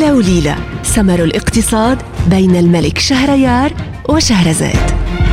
ليلة وليلة، سمر الاقتصاد بين الملك شهريار وشهرزاد.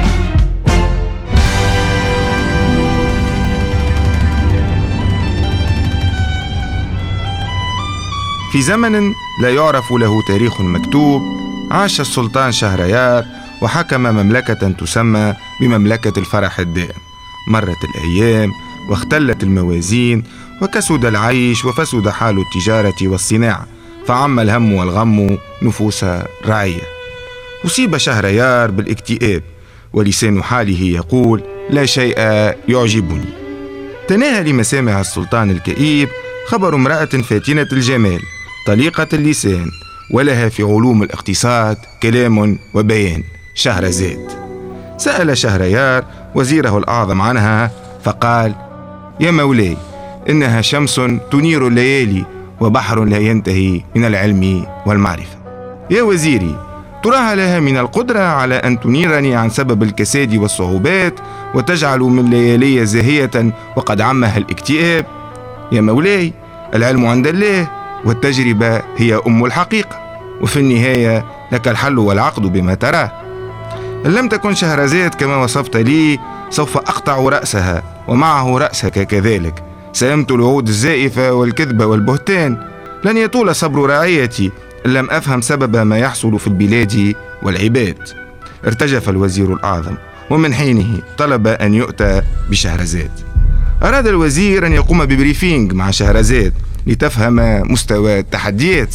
في زمن لا يعرف له تاريخ مكتوب، عاش السلطان شهريار وحكم مملكة تسمى بمملكة الفرح الدائم. مرت الأيام واختلت الموازين وكسد العيش وفسد حال التجارة والصناعة، فعم الهم والغم نفوس رعية. أصيب شهريار بالاكتئاب ولسان حاله يقول: لا شيء يعجبني. تناهى لمسامع السلطان الكئيب خبر امرأة فاتنة الجمال طليقة اللسان ولها في علوم الاقتصاد كلام وبيان، شهرزاد. سأل شهريار وزيره الأعظم عنها فقال: يا مولاي، إنها شمس تنير الليالي وبحر لا ينتهي من العلم والمعرفة. يا وزيري، تراها لها من القدرة على أن تنيرني عن سبب الكساد والصعوبات وتجعل من ليالي زاهية وقد عمها الاكتئاب. يا مولاي، العلم عند الله والتجربة هي أم الحقيقة، وفي النهاية لك الحل والعقد بما تراه. إن لم تكن شهرزاد كما وصفت لي سوف أقطع رأسها ومعه رأسك كذلك. سأمت الوعود الزائفة والكذب والبهتان. لن يطول صبر رعيتي إن لم أفهم سبب ما يحصل في البلاد والعباد. ارتجف الوزير الأعظم، ومن حينه طلب أن يؤتى بشهرزاد. أراد الوزير أن يقوم ببريفينج مع شهرزاد لتفهم مستوى التحديات.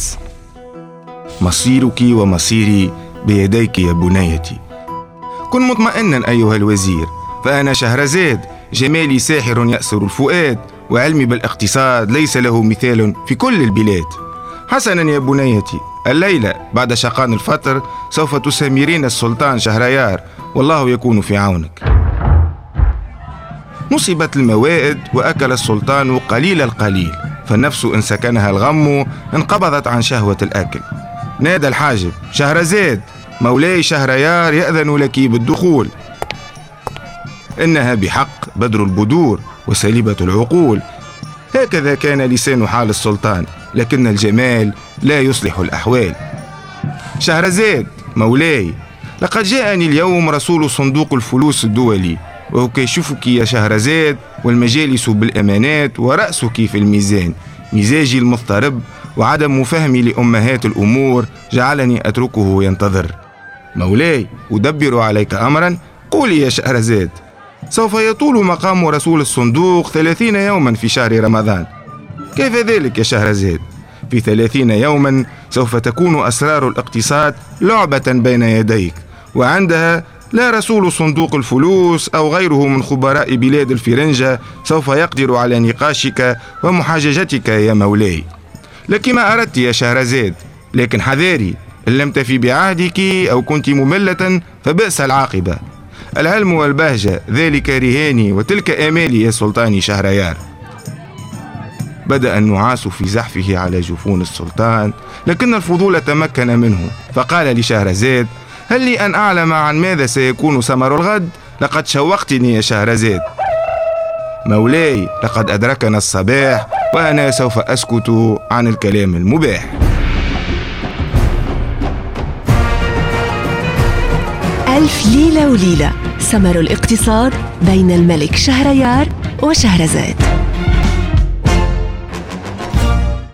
مصيرك ومصيري بيديك يا بنيتي. كن مطمئنا أيها الوزير، فأنا شهرزاد، جمالي ساحر يأسر الفؤاد، وعلمي بالاقتصاد ليس له مثال في كل البلاد. حسنا يا بنيتي، الليلة بعد شقان الفطر سوف تسامرين السلطان شهريار، والله يكون في عونك. نصبت الموائد وأكل السلطان قليل القليل، فالنفس إن سكنها الغم انقبضت عن شهوة الأكل. نادى الحاجب: شهرزاد، مولاي شهريار يأذن لك بالدخول. إنها بحق بدر البدور وسليبة العقول. هكذا كان لسان حال السلطان، لكن الجمال لا يصلح الأحوال. شهرزاد، مولاي، لقد جاءني اليوم رسول صندوق الفلوس الدولي، وأكاشفك يا شهرزاد، والمجالس بالأمانات ورأسك في الميزان. مزاجي المضطرب وعدم فهمي لأمهات الأمور جعلني أتركه ينتظر. مولاي، أدبر عليك أمرا. قولي يا شهرزاد. سوف يطول مقام رسول الصندوق 30 يوما في شهر رمضان. كيف ذلك يا شهرزاد؟ في 30 يوما سوف تكون أسرار الاقتصاد لعبة بين يديك، وعندها لا رسول صندوق الفلوس أو غيره من خبراء بلاد الفرنجة سوف يقدر على نقاشك ومحاججتك يا مولاي. لك ما أردت يا شهرزاد، لكن حذاري، إن لم تفي بعهدك أو كنت مملة فبئس العاقبة. العلم والبهجة ذلك رهاني وتلك آمالي يا سلطاني شهريار. بدأ النعاس في زحفه على جفون السلطان، لكن الفضول تمكن منه، فقال لشهرزاد: هل لي أن أعلم عن ماذا سيكون ثمر الغد؟ لقد شوقتني يا شهرزاد. مولاي، لقد أدركنا الصباح وأنا سوف أسكت عن الكلام المباح. ألف ليلة وليلة، سمر الاقتصاد بين الملك شهريار وشهرزاد.